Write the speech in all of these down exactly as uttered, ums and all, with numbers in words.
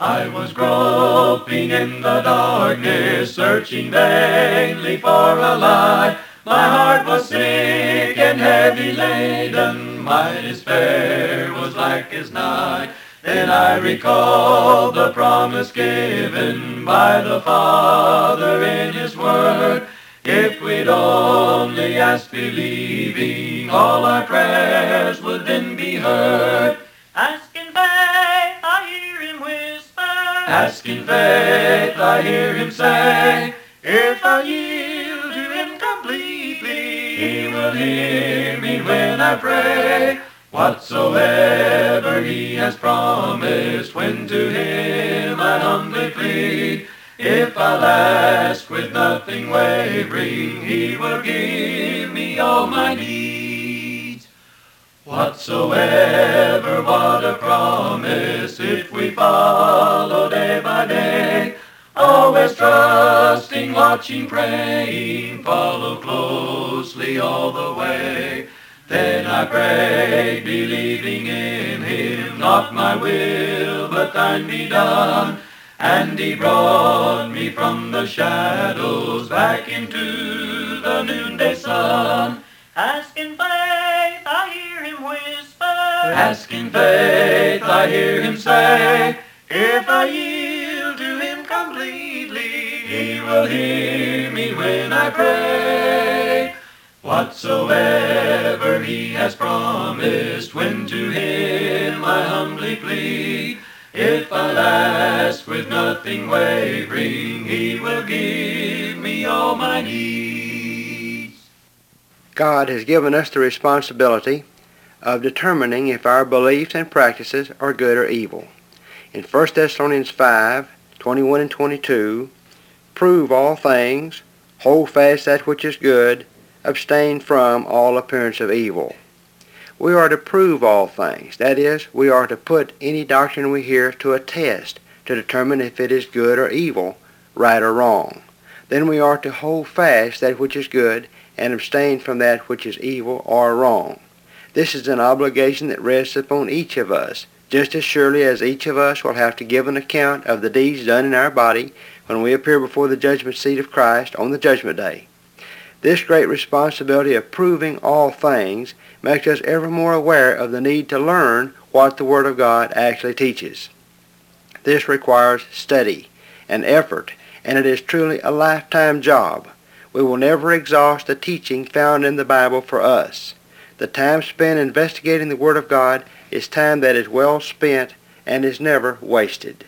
I was groping in the darkness, searching vainly for a light. My heart was sick and heavy laden, my despair was black as night. Then I recalled the promise given by the Father in His Word. If we'd only ask believing, all our prayers would then be heard. Ask in faith, I hear Him whisper. Ask in faith, I hear Him say, if I yield to Him completely, He will hear me when I pray. Whatsoever He has promised, when to Him I humbly plead, if I'll ask with nothing wavering, He will give me all my needs. Whatsoever, what a promise, if we follow day by day, always trusting, watching, praying, follow closely all the way. Then I pray, believing in Him, not my will, but Thine be done. And He brought me from the shadows back into the noonday sun. Ask in faith, I hear Him whisper. Ask in faith, I hear Him say, if I yield to Him completely, He will hear me when I pray. Whatsoever He has promised, when to Him I humbly plead, if I'll ask with nothing wavering, He will give me all my needs. God has given us the responsibility of determining if our beliefs and practices are good or evil. In First Thessalonians five, twenty-one and twenty-two, prove all things, hold fast that which is good, abstain from all appearance of evil. We are to prove all things. That is, we are to put any doctrine we hear to a test to determine if it is good or evil, right or wrong. Then we are to hold fast that which is good and abstain from that which is evil or wrong. This is an obligation that rests upon each of us, just as surely as each of us will have to give an account of the deeds done in our body when we appear before the judgment seat of Christ on the judgment day. This great responsibility of proving all things makes us ever more aware of the need to learn what the Word of God actually teaches. This requires study and effort, and it is truly a lifetime job. We will never exhaust the teaching found in the Bible for us. The time spent investigating the Word of God is time that is well spent and is never wasted.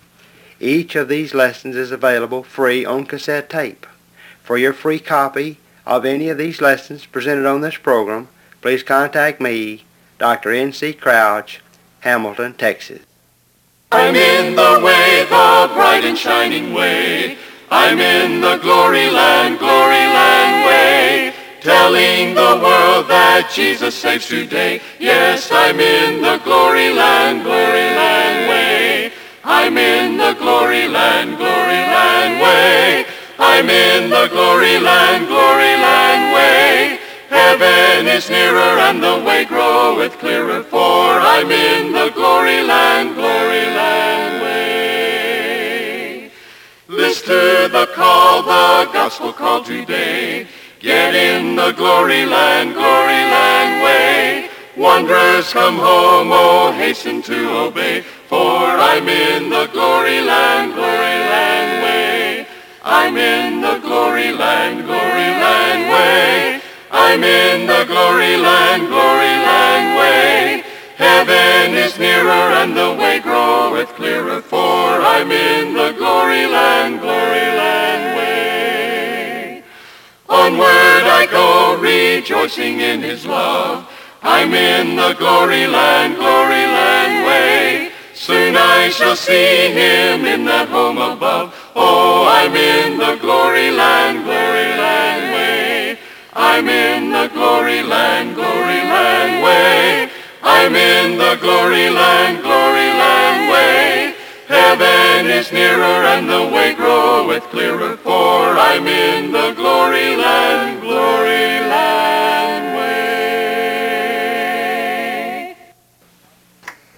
Each of these lessons is available free on cassette tape. For your free copy of any of these lessons presented on this program, please contact me, Doctor N C Crouch, Hamilton, Texas. I'm in the way, the bright and shining way. I'm in the glory land, glory land way, telling the world that Jesus saves today. Yes, I'm in the glory land, glory land way. I'm in the glory land, glory land way. I'm in the glory land, glory land way. Heaven is nearer and the way groweth clearer, for I'm in the glory land, glory land way. Listen to the call, the gospel call today. Get in the glory land, glory land way. Wanderers come home, oh hasten to obey, for I'm in the glory land, glory land way. I'm in the glory land, glory land way. I'm in the glory land, glory land way. Heaven is nearer and the way groweth clearer, for I'm in the glory land, glory land way. Onward I go, rejoicing in His love. I'm in the glory land, glory land way. Soon I shall see Him in that home above. Oh, I'm in the glory land, glory land way. I'm in the glory land, glory land way. I'm in the glory land, glory land way. Heaven is nearer and the way groweth clearer, for I'm in the glory land, glory land way.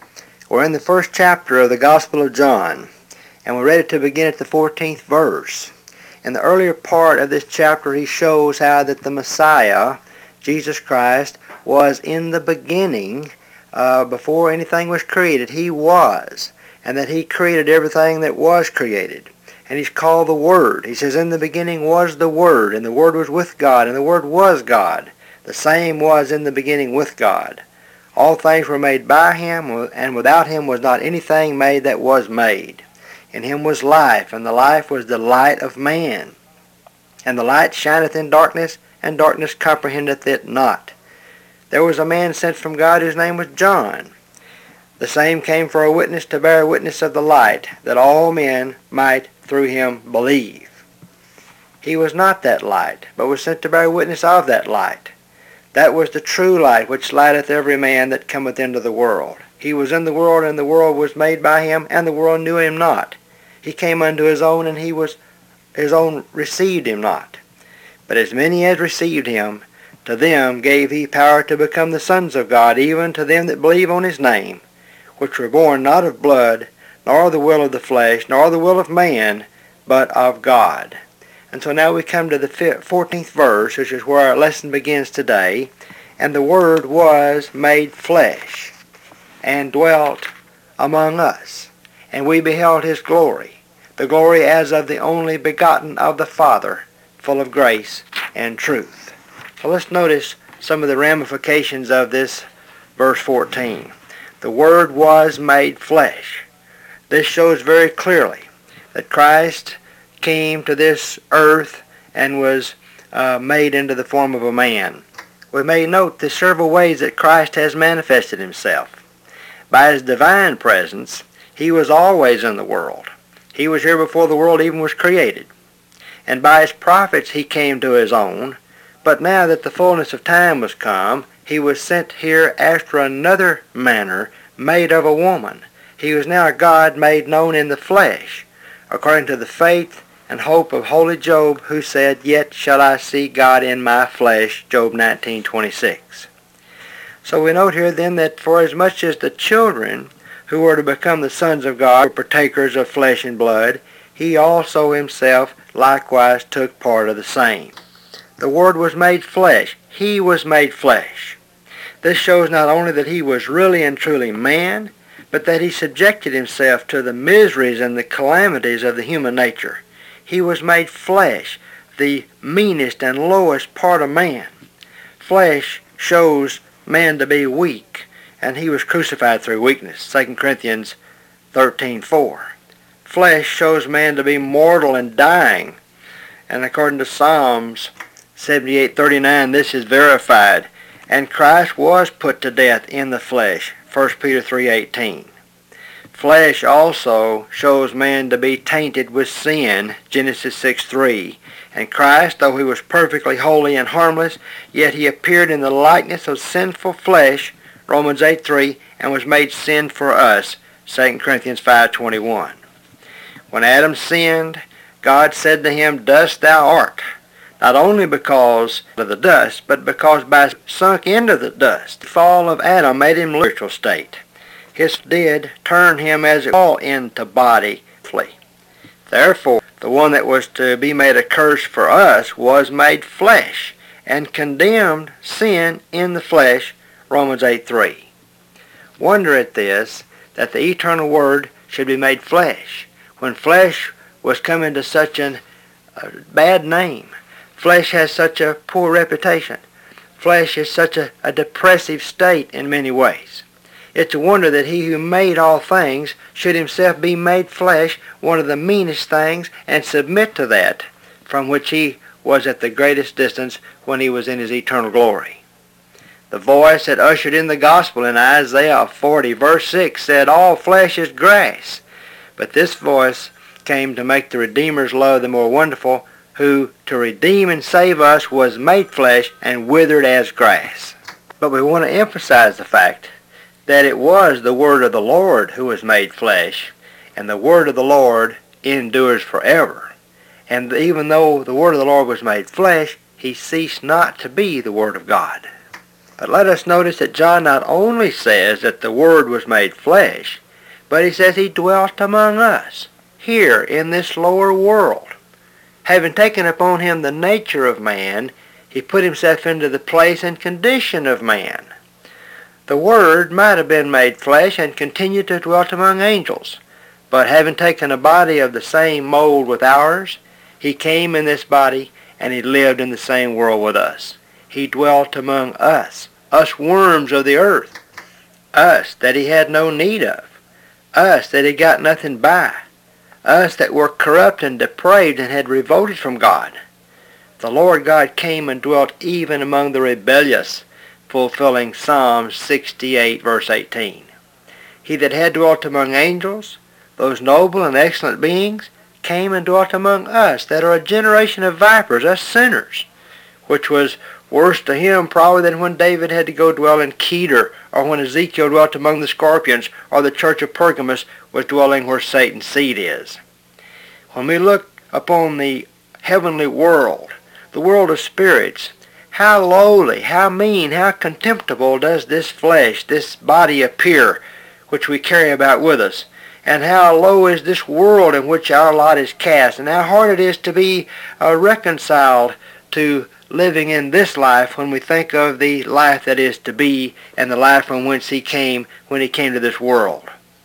We're in the first chapter of the Gospel of John, and we're ready to begin at the fourteenth verse. In the earlier part of this chapter, he shows how that the Messiah, Jesus Christ, was in the beginning, uh, before anything was created. He was, and that he created everything that was created. And he's called the Word. He says, in the beginning was the Word, and the Word was with God, and the Word was God. The same was in the beginning with God. All things were made by him, and without him was not anything made that was made. In him was life, and the life was the light of man. And the light shineth in darkness, and darkness comprehendeth it not. There was a man sent from God whose name was John. The same came for a witness to bear witness of the light, that all men might through him believe. He was not that light, but was sent to bear witness of that light. That was the true light, which lighteth every man that cometh into the world. He was in the world, and the world was made by him, and the world knew him not. He came unto his own, and he was his own received him not. But as many as received him, to them gave he power to become the sons of God, even to them that believe on his name, which were born not of blood, nor the will of the flesh, nor the will of man, but of God. And so now we come to the fourteenth verse, which is where our lesson begins today. And the Word was made flesh, and dwelt among us. And we beheld his glory, the glory as of the only begotten of the Father, full of grace and truth. So let's notice some of the ramifications of this verse fourteen. The Word was made flesh. This shows very clearly that Christ came to this earth and was uh, made into the form of a man. We may note the several ways that Christ has manifested himself. By his divine presence, he was always in the world. He was here before the world even was created. And by his prophets he came to his own, but now that the fullness of time was come, he was sent here after another manner, made of a woman. He was now God made known in the flesh, according to the faith and hope of holy Job, who said, Yet shall I see God in my flesh, Job nineteen twenty-six. So we note here then that for as much as the children who were to become the sons of God were partakers of flesh and blood, he also himself likewise took part of the same. The Word was made flesh. He was made flesh. This shows not only that he was really and truly man, but that he subjected himself to the miseries and the calamities of the human nature. He was made flesh, the meanest and lowest part of man. Flesh shows man to be weak, and he was crucified through weakness, Second Corinthians thirteen four. Flesh shows man to be mortal and dying, and according to Psalms seventy-eight thirty-nine, this is verified. And Christ was put to death in the flesh, First Peter three eighteen. Flesh also shows man to be tainted with sin, Genesis six three. And Christ, though he was perfectly holy and harmless, yet he appeared in the likeness of sinful flesh, Romans eight three, and was made sin for us, Second Corinthians five twenty-one. When Adam sinned, God said to him, Dust thou art, not only because of the dust, but because by sunk into the dust. The fall of Adam made him spiritual state. His did turn him as it fall into body. Therefore, the one that was to be made a curse for us was made flesh, and condemned sin in the flesh, Romans eight three. Wonder at this, that the eternal Word should be made flesh, when flesh was coming to such a uh, bad name. Flesh has such a poor reputation. Flesh is such a, a depressive state in many ways. It's a wonder that he who made all things should himself be made flesh, one of the meanest things, and submit to that, from which he was at the greatest distance when he was in his eternal glory. The voice that ushered in the gospel in Isaiah forty, verse six, said, All flesh is grass. But this voice came to make the Redeemer's love the more wonderful, who, to redeem and save us, was made flesh and withered as grass. But we want to emphasize the fact that it was the word of the Lord who was made flesh, and the word of the Lord endures forever. And even though the word of the Lord was made flesh, he ceased not to be the word of God. But let us notice that John not only says that the Word was made flesh, but he says he dwelt among us, here in this lower world. Having taken upon him the nature of man, he put himself into the place and condition of man. The Word might have been made flesh and continued to dwell among angels, but having taken a body of the same mold with ours, he came in this body and he lived in the same world with us. He dwelt among us, us worms of the earth, us that he had no need of, us that he got nothing by, us that were corrupt and depraved and had revolted from God. The Lord God came and dwelt even among the rebellious, fulfilling Psalm sixty-eight, verse eighteen. He that had dwelt among angels, those noble and excellent beings, came and dwelt among us that are a generation of vipers, us sinners, which was worse to him probably than when David had to go dwell in Kedar, or when Ezekiel dwelt among the scorpions, or the church of Pergamos was dwelling where Satan's seat is. When we look upon the heavenly world, the world of spirits, how lowly, how mean, how contemptible does this flesh, this body appear, which we carry about with us, and how low is this world in which our lot is cast, and how hard it is to be uh, reconciled to living in this life when we think of the life that is to be and the life from whence he came when he came to this world.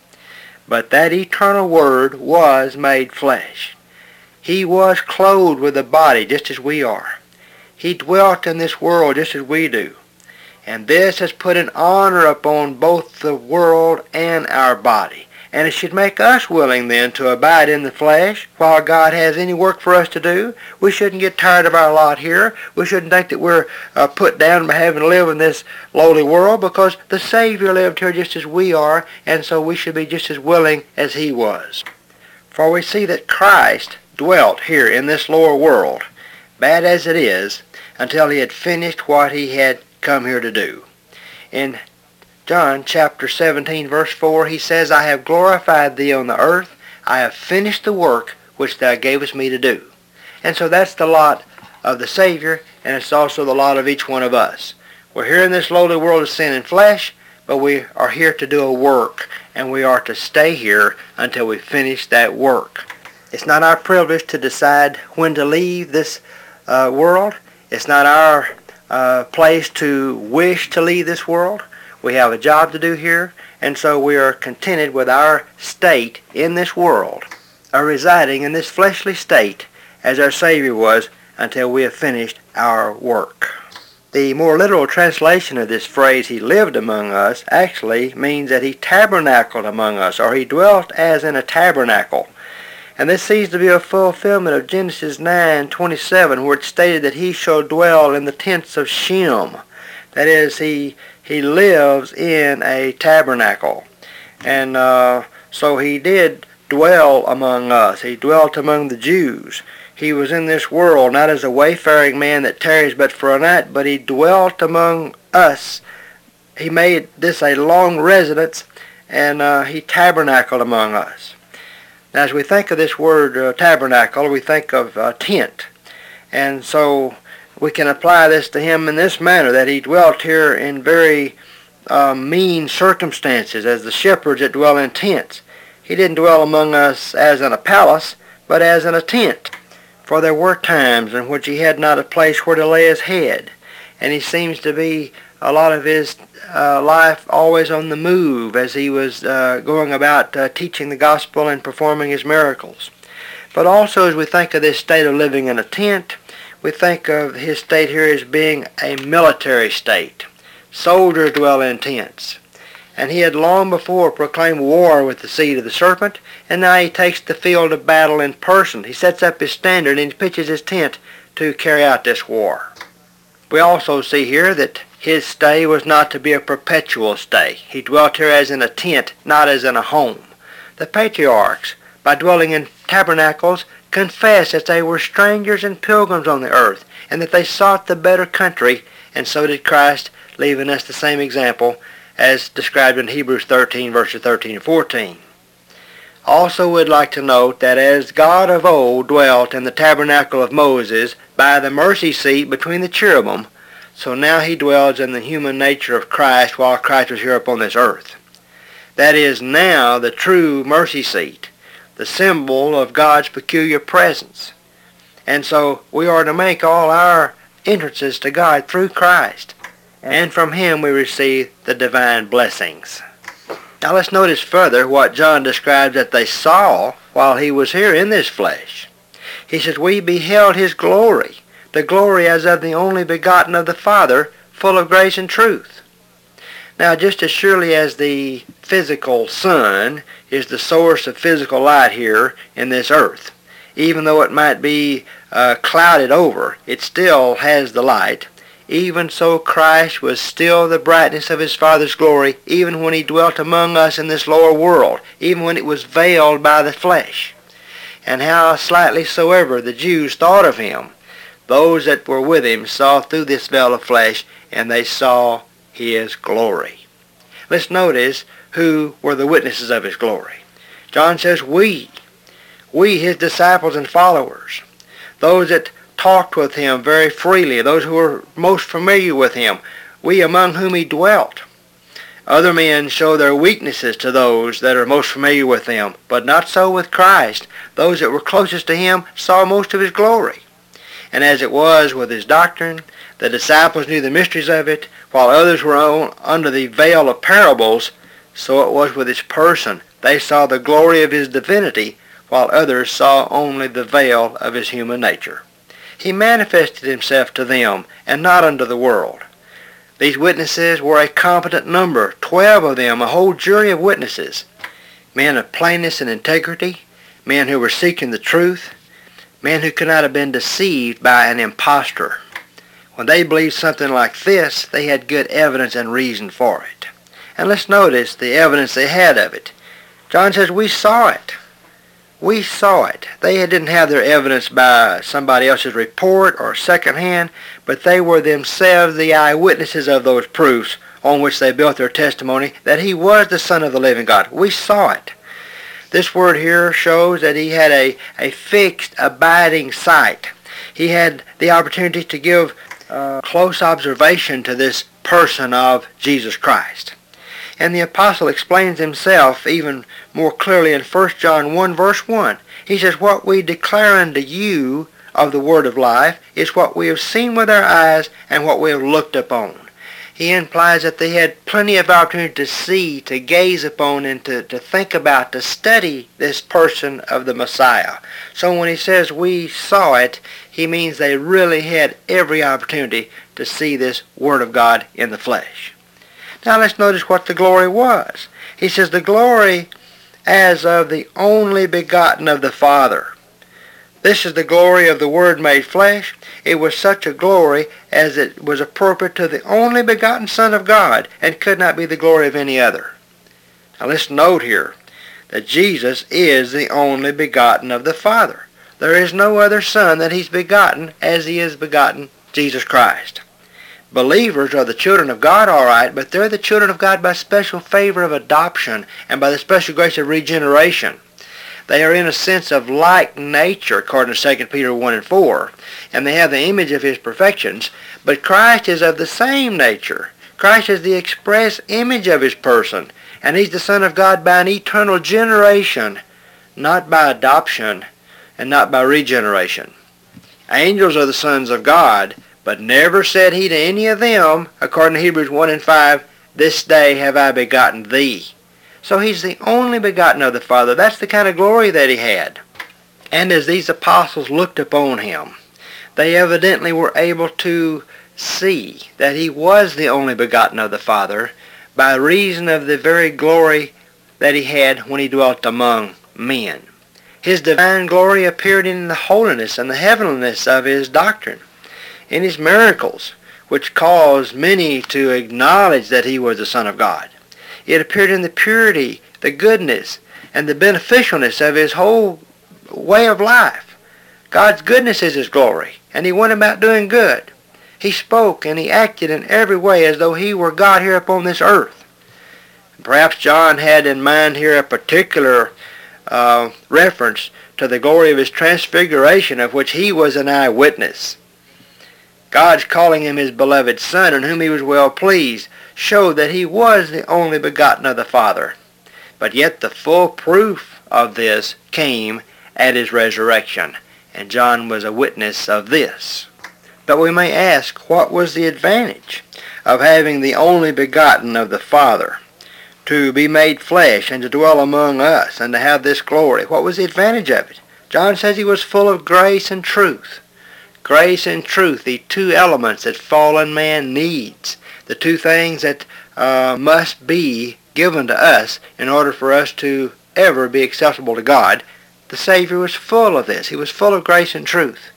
But that eternal Word was made flesh. He was clothed with a body just as we are. He dwelt in this world just as we do. And this has put an honor upon both the world and our body. And it should make us willing then to abide in the flesh while God has any work for us to do. We shouldn't get tired of our lot here. We shouldn't think that we're uh, put down by having to live in this lowly world, because the Savior lived here just as we are, and so we should be just as willing as he was. For we see that Christ dwelt here in this lower world, bad as it is, until he had finished what he had come here to do. In John chapter seventeen, verse four, he says, I have glorified thee on the earth. I have finished the work which thou gavest me to do. And so that's the lot of the Savior, and it's also the lot of each one of us. We're here in this lowly world of sin and flesh, but we are here to do a work, and we are to stay here until we finish that work. It's not our privilege to decide when to leave this uh, world. It's not our uh, place to wish to leave this world. We have a job to do here, and so we are contented with our state in this world, or residing in this fleshly state as our Savior was until we have finished our work. The more literal translation of this phrase, he lived among us, actually means that he tabernacled among us, or he dwelt as in a tabernacle. And this seems to be a fulfillment of Genesis nine twenty-seven, where it stated that he shall dwell in the tents of Shem. That is, he he lives in a tabernacle. And uh, so he did dwell among us. He dwelt among the Jews. He was in this world, not as a wayfaring man that tarries but for a night, but he dwelt among us. He made this a long residence, and uh, he tabernacled among us. Now, as we think of this word uh, tabernacle, we think of uh, tent. And so we can apply this to him in this manner, that he dwelt here in very uh, mean circumstances, as the shepherds that dwell in tents. He didn't dwell among us as in a palace, but as in a tent. For there were times in which he had not a place where to lay his head. And he seems to be a lot of his uh, life always on the move as he was uh, going about uh, teaching the gospel and performing his miracles. But also, as we think of this state of living in a tent, we think of his state here as being a military state. Soldiers dwell in tents. And he had long before proclaimed war with the seed of the serpent, and now he takes the field of battle in person. He sets up his standard and he pitches his tent to carry out this war. We also see here that his stay was not to be a perpetual stay. He dwelt here as in a tent, not as in a home. The patriarchs, by dwelling in tabernacles, confessed that they were strangers and pilgrims on the earth, and that they sought the better country, and so did Christ, leaving us the same example as described in Hebrews thirteen, verses thirteen and fourteen. Also, we'd like to note that as God of old dwelt in the tabernacle of Moses by the mercy seat between the cherubim, So now he dwells in the human nature of Christ while Christ was here upon this earth. That is now the true mercy seat, the symbol of God's peculiar presence. And so we are to make all our entrances to God through Christ, and from him we receive the divine blessings. Now let's notice further what John describes that they saw while he was here in this flesh. He says, we beheld his glory, the glory as of the only begotten of the Father, full of grace and truth. Now just as surely as the physical sun is the source of physical light here in this earth, even though it might be uh, clouded over, it still has the light. Even so Christ was still the brightness of his Father's glory, even when he dwelt among us in this lower world, even when it was veiled by the flesh. And how slightly soever the Jews thought of him, those that were with him saw through this veil of flesh, and they saw his glory. Let's notice who were the witnesses of his glory. John says, we, we his disciples and followers, those that talked with him very freely, those who were most familiar with him, we among whom he dwelt. Other men show their weaknesses to those that are most familiar with them, but not so with Christ. Those that were closest to him saw most of his glory. And as it was with his doctrine, the disciples knew the mysteries of it, while others were on, under the veil of parables, so it was with his person. They saw the glory of his divinity, while others saw only the veil of his human nature. He manifested himself to them, and not unto the world. These witnesses were a competent number, twelve of them, a whole jury of witnesses, men of plainness and integrity, men who were seeking the truth, men who could not have been deceived by an impostor. When they believed something like this, they had good evidence and reason for it. And let's notice the evidence they had of it. John says, we saw it. We saw it. They didn't have their evidence by somebody else's report or secondhand, but they were themselves the eyewitnesses of those proofs on which they built their testimony that he was the Son of the living God. We saw it. This word here shows that he had a, a fixed, abiding sight. He had the opportunity to give uh, close observation to this person of Jesus Christ. And the apostle explains himself even more clearly in First John one verse one. He says, what we declare unto you of the word of life is what we have seen with our eyes and what we have looked upon. He implies that they had plenty of opportunity to see, to gaze upon, and to, to think about, to study this person of the Messiah. So when he says we saw it, he means they really had every opportunity to see this Word of God in the flesh. Now let's notice what the glory was. He says the glory as of the only begotten of the Father. This is the glory of the Word made flesh. It was such a glory as it was appropriate to the only begotten Son of God and could not be the glory of any other. Now let's note here that Jesus is the only begotten of the Father. There is no other Son that he's begotten as he is begotten Jesus Christ. Believers are the children of God, all right, but they're the children of God by special favor of adoption and by the special grace of regeneration. They are in a sense of like nature, according to Second Peter one and four, and they have the image of his perfections, but Christ is of the same nature. Christ is the express image of his person, and he's the Son of God by an eternal generation, not by adoption and not by regeneration. Angels are the sons of God, but never said he to any of them, according to Hebrews one and five, this day have I begotten thee. So he's the only begotten of the Father. That's the kind of glory that he had. And as these apostles looked upon him, they evidently were able to see that he was the only begotten of the Father by reason of the very glory that he had when he dwelt among men. His divine glory appeared in the holiness and the heavenliness of his doctrine, in his miracles, which caused many to acknowledge that he was the Son of God. It appeared in the purity, the goodness, and the beneficialness of his whole way of life. God's goodness is his glory, and he went about doing good. He spoke and he acted in every way as though he were God here upon this earth. Perhaps John had in mind here a particular uh, reference to the glory of his transfiguration, of which he was an eyewitness. God's calling him his beloved Son, in whom he was well pleased, showed that he was the only begotten of the Father. But yet the full proof of this came at his resurrection, and John was a witness of this. But we may ask, what was the advantage of having the only begotten of the Father to be made flesh and to dwell among us and to have this glory? What was the advantage of it? John says he was full of grace and truth. Grace and truth, the two elements that fallen man needs, the two things that uh, must be given to us in order for us to ever be acceptable to God. The Savior was full of this. He was full of grace and truth.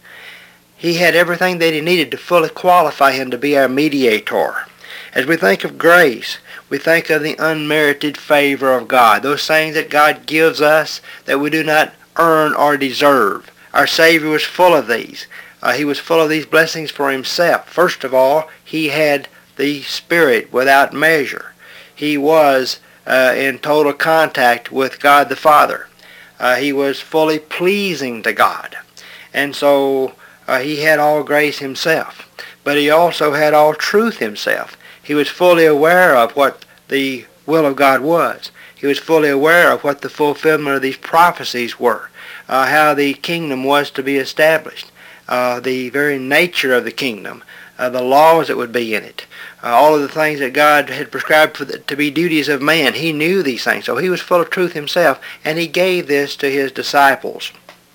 He had everything that he needed to fully qualify him to be our mediator. As we think of grace, we think of the unmerited favor of God, those things that God gives us that we do not earn or deserve. Our Savior was full of these. Uh, he was full of these blessings for himself. First of all, he had the Spirit without measure. He was uh, in total contact with God the Father. Uh, he was fully pleasing to God. And so uh, he had all grace himself. But he also had all truth himself. He was fully aware of what the will of God was. He was fully aware of what the fulfillment of these prophecies were, uh, how the kingdom was to be established, uh, the very nature of the kingdom, uh, the laws that would be in it, uh, all of the things that God had prescribed for the, to be duties of man. He knew these things, so he was full of truth himself, and he gave this to his disciples.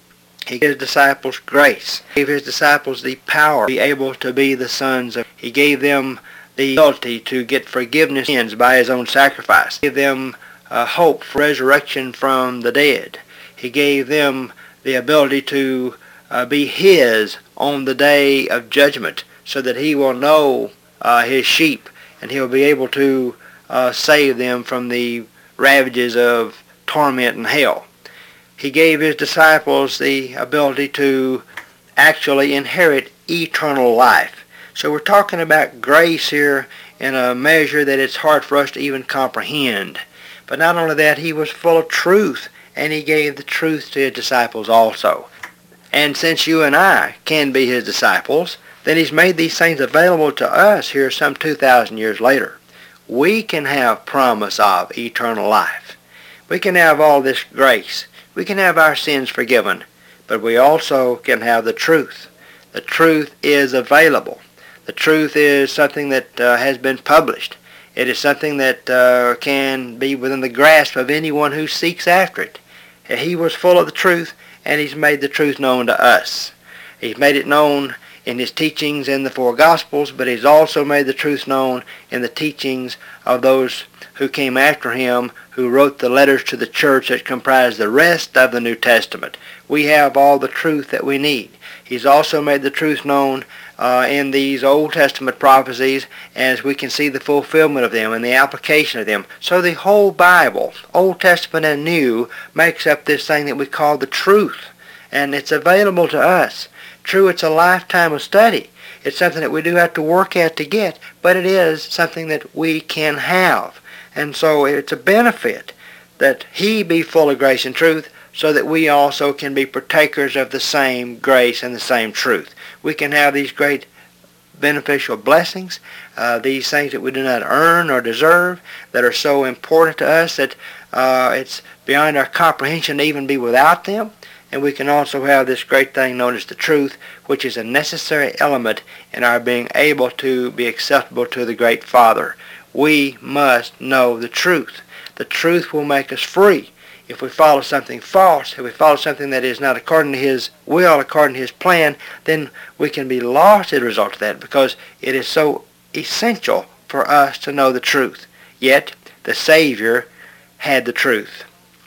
He gave his disciples grace. He gave his disciples the power to be able to be the sons of. He gave them the ability to get forgiveness of sins by his own sacrifice. He gave them uh, hope for resurrection from the dead. He gave them the ability to uh, be his on the day of judgment, so that he will know uh, his sheep, and he will be able to uh, save them from the ravages of torment and hell. He gave his disciples the ability to actually inherit eternal life. So we're talking about grace here in a measure that it's hard for us to even comprehend. But not only that, he was full of truth, and he gave the truth to his disciples also. And since you and I can be his disciples, then he's made these things available to us here some two thousand years later. We can have promise of eternal life. We can have all this grace. We can have our sins forgiven, but we also can have the truth. The truth is available. The truth is something that uh, has been published. It is something that uh, can be within the grasp of anyone who seeks after it. He was full of the truth, and he's made the truth known to us. He's made it known in his teachings in the four Gospels, but he's also made the truth known in the teachings of those who came after him, who wrote the letters to the church that comprise the rest of the New Testament. We have all the truth that we need. He's also made the truth known uh, in these Old Testament prophecies, as we can see the fulfillment of them and the application of them. So the whole Bible, Old Testament and New, makes up this thing that we call the truth, and it's available to us. True, it's a lifetime of study. It's something that we do have to work at to get, but it is something that we can have. And so it's a benefit that he be full of grace and truth, so that we also can be partakers of the same grace and the same truth. We can have these great beneficial blessings, uh, these things that we do not earn or deserve, that are so important to us that uh, it's beyond our comprehension to even be without them. And we can also have this great thing known as the truth, which is a necessary element in our being able to be acceptable to the great Father. We must know the truth. The truth will make us free. If we follow something false, if we follow something that is not according to his will, according to his plan, then we can be lost as a result of that, because it is so essential for us to know the truth. Yet, the Savior had the truth.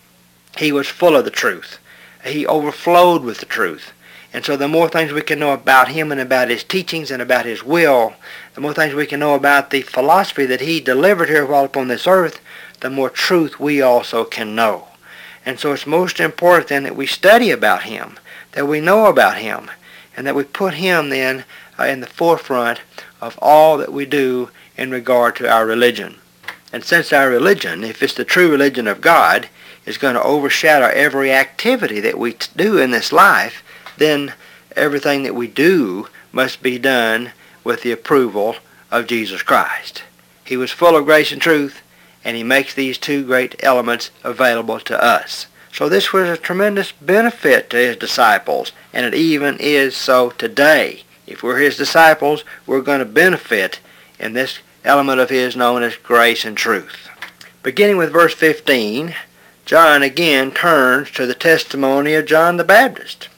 He was full of the truth. He overflowed with the truth. And so the more things we can know about him and about his teachings and about his will, the more things we can know about the philosophy that he delivered here while upon this earth, the more truth we also can know. And so it's most important then that we study about him, that we know about him, and that we put him then uh, in the forefront of all that we do in regard to our religion. And since our religion, if it's the true religion of God, is going to overshadow every activity that we do in this life, then everything that we do must be done with the approval of Jesus Christ. He was full of grace and truth, and he makes these two great elements available to us. So this was a tremendous benefit to his disciples, and it even is so today. If we're his disciples, we're going to benefit in this element of his known as grace and truth. Beginning with verse fifteen, John again turns to the testimony of John the Baptist.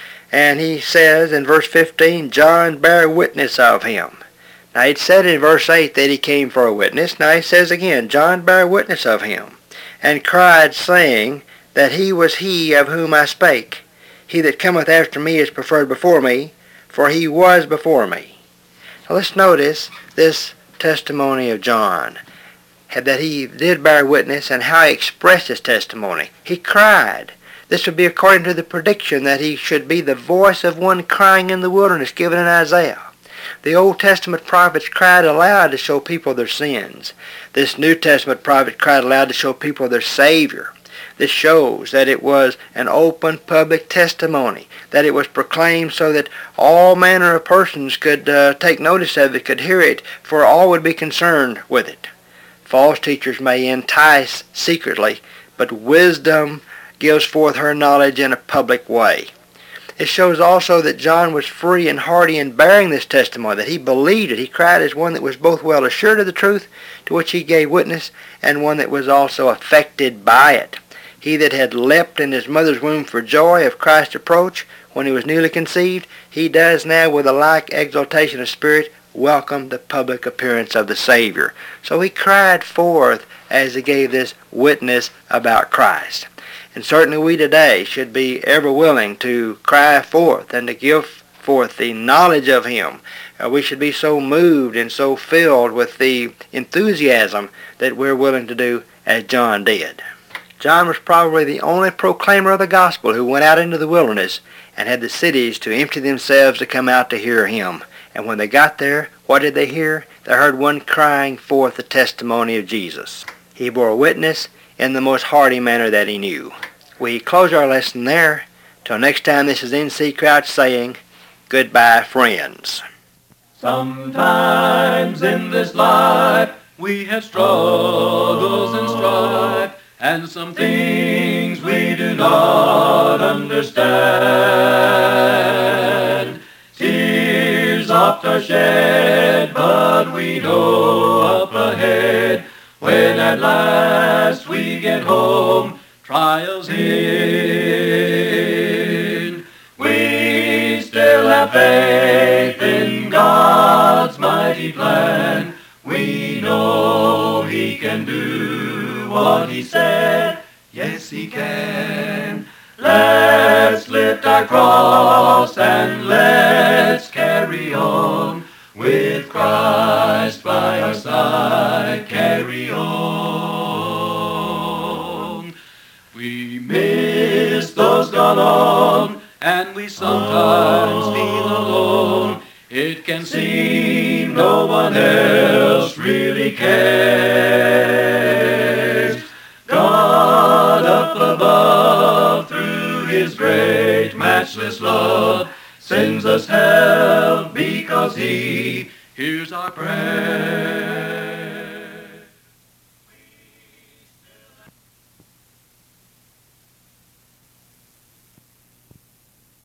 And he says in verse fifteen, John bare witness of him. Now he'd said in verse eight that he came for a witness. Now he says again, John bare witness of him, and cried, saying, that he was he of whom I spake. He that cometh after me is preferred before me, for he was before me. Now let's notice this testimony of John, that he did bear witness, and how he expressed his testimony. He cried. This would be according to the prediction that he should be the voice of one crying in the wilderness given in Isaiah. The Old Testament prophets cried aloud to show people their sins. This New Testament prophet cried aloud to show people their Savior. This shows that it was an open public testimony, that it was proclaimed so that all manner of persons could uh, take notice of it, could hear it, for all would be concerned with it. False teachers may entice secretly, but wisdom gives forth her knowledge in a public way. It shows also that John was free and hearty in bearing this testimony, that he believed it. He cried as one that was both well assured of the truth to which he gave witness, and one that was also affected by it. He that had leapt in his mother's womb for joy of Christ's approach when he was newly conceived, he does now with a like exaltation of spirit welcome the public appearance of the Savior. So he cried forth as he gave this witness about Christ. And certainly we today should be ever willing to cry forth and to give forth the knowledge of him. Uh, we should be so moved and so filled with the enthusiasm that we're willing to do as John did. John was probably the only proclaimer of the gospel who went out into the wilderness and had the cities to empty themselves to come out to hear him. And when they got there, what did they hear? They heard one crying forth the testimony of Jesus. He bore witness in the most hearty manner that he knew. We close our lesson there. Till next time, this is N C Crouch saying, goodbye, friends. Sometimes in this life we have struggles and strife, and some things we do not understand. Tears oft are shed, but we know up ahead, when at last we get home, trials in, we still have faith in God's mighty plan. We know he can do what he said, yes he can. Let's lift our cross and let's carry on, with Christ by our side, carry on. We miss those gone on, and we sometimes feel alone. It can seem no one else really cares. God up above, through his great matchless love, sends us help because he hears our prayer.